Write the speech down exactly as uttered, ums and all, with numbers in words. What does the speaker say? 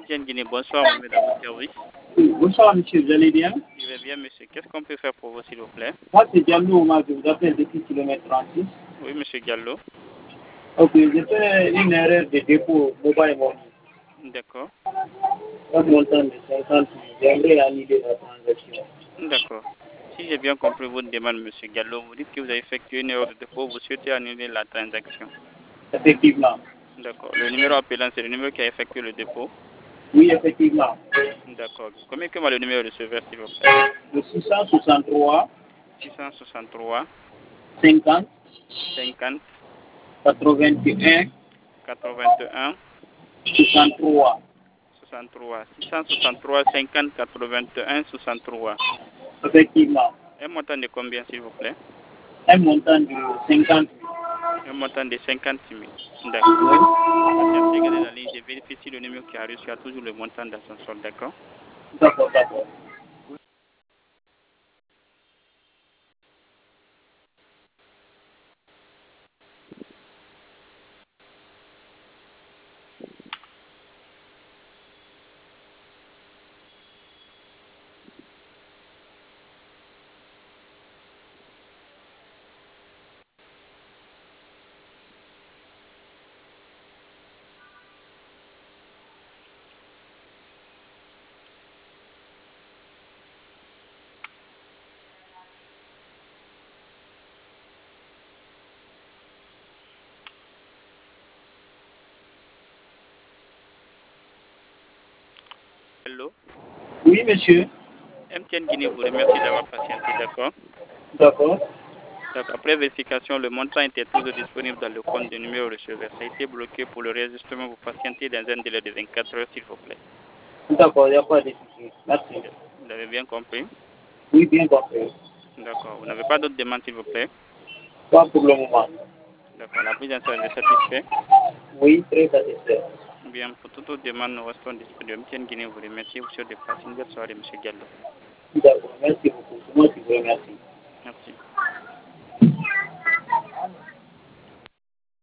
Tiens Guinée, bonsoir, Mohamed à votre service. Oui, bonsoir monsieur, vous allez bien? Je vais bien, monsieur. Qu'est-ce qu'on peut faire pour vous, s'il vous plaît? Moi c'est Diallo Omar, je vous appelle depuis kilomètre trente-six. Oui, monsieur Gallo. Ok, j'ai fait une erreur de dépôt mobile money. D'accord. Un montant de cinquante mille. J'aimerais annuler la transaction. D'accord. Si j'ai bien compris votre demande, monsieur Gallo, vous dites que vous avez effectué une erreur de dépôt, vous souhaitez annuler la transaction. Effectivement. D'accord. Le numéro appelant, c'est le numéro qui a effectué le dépôt. Oui, effectivement. D'accord. Combien que va le numéro de receveur, s'il vous plaît? Le six cent soixante-trois. six cent soixante-trois. cinquante. cinquante. quatre-vingt-un. quatre-vingt-un. soixante-trois. soixante-trois. six cent soixante-trois, cinquante, quatre-vingt-un, soixante-trois. Effectivement. Un montant de combien, s'il vous plaît? Un montant de cinquante mille. Un montant de cinquante mille. D'accord. Patientez, regardez la ligne, je vérifie si le numéro qui a reçu a toujours le montant dans son solde, d'accord? D'accord, d'accord. Hello. Oui, monsieur. M T N Guinée vous remercie d'avoir patienté, d'accord? D'accord. Donc, après vérification, le montant était toujours disponible dans le compte du numéro receveur. Ça a été bloqué pour le réajustement. Vous patientez dans un délai de vingt-quatre heures, s'il vous plaît. D'accord, il n'y a pas de souci. Merci. Vous avez bien compris? Oui, bien compris. D'accord. Vous n'avez pas d'autres demandes, s'il vous plaît? Pas pour le moment. D'accord. La prise en charge est satisfaite? Oui, très satisfait. Bien, pour toute autre demande, nous restons disponibles. M T N Guinée vous remercie. Vous souhaite de passer une belle soirée, M. Gallo. D'accord, merci beaucoup.